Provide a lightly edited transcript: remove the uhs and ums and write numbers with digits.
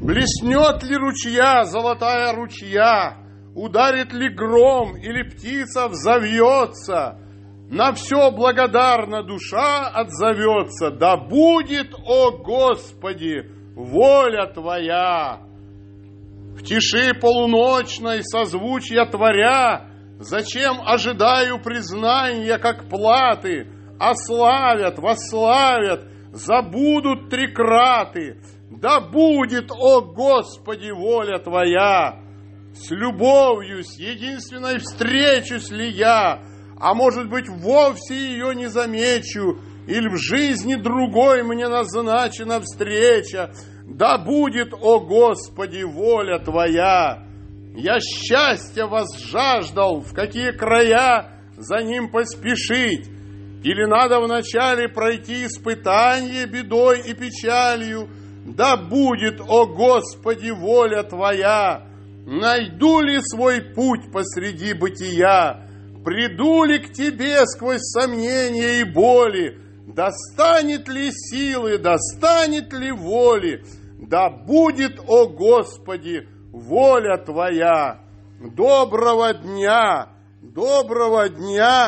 Блеснет ли ручья, золотая ручья, ударит ли гром или птица взовьется, на все благодарна душа отзовется. Да будет, о Господи, воля Твоя. В тиши полуночной созвучья творя, зачем ожидаю признания как платы? Ославят, восславят, забудут трикраты. Да будет, о Господи, воля Твоя. С любовью, с единственной встречусь ли я, а может быть, вовсе ее не замечу, или в жизни другой мне назначена встреча. Да будет, о Господи, воля Твоя. Я счастья возжаждал, в какие края за ним поспешить, или надо вначале пройти испытание бедой и печалью. Да будет, о Господи, воля Твоя. Найду ли свой путь посреди бытия? Приду ли к Тебе сквозь сомнения и боли? Достанет ли силы, достанет ли воли? Да будет, о Господи, воля Твоя. Доброго дня, доброго дня.